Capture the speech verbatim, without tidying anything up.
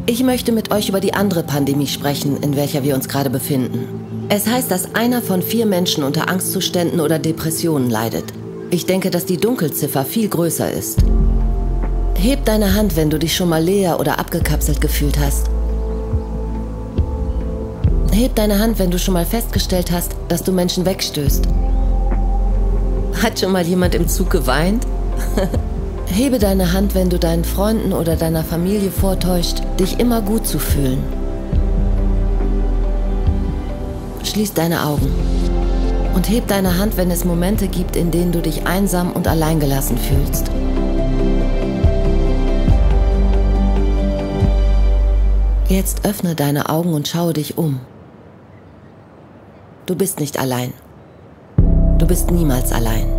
Ich möchte mit euch über die andere Pandemie sprechen, in welcher wir uns gerade befinden. Es heißt, dass einer von vier Menschen unter Angstzuständen oder Depressionen leidet. Ich denke, dass die Dunkelziffer viel größer ist. Heb deine Hand, wenn du dich schon mal leer oder abgekapselt gefühlt hast. Heb deine Hand, wenn du schon mal festgestellt hast, dass du Menschen wegstößt. Hat schon mal jemand im Zug geweint? Hebe deine Hand, wenn du deinen Freunden oder deiner Familie vortäuscht, dich immer gut zu fühlen. Schließ deine Augen und heb deine Hand, wenn es Momente gibt, in denen du dich einsam und alleingelassen fühlst. Jetzt öffne deine Augen und schaue dich um. Du bist nicht allein. Du bist niemals allein.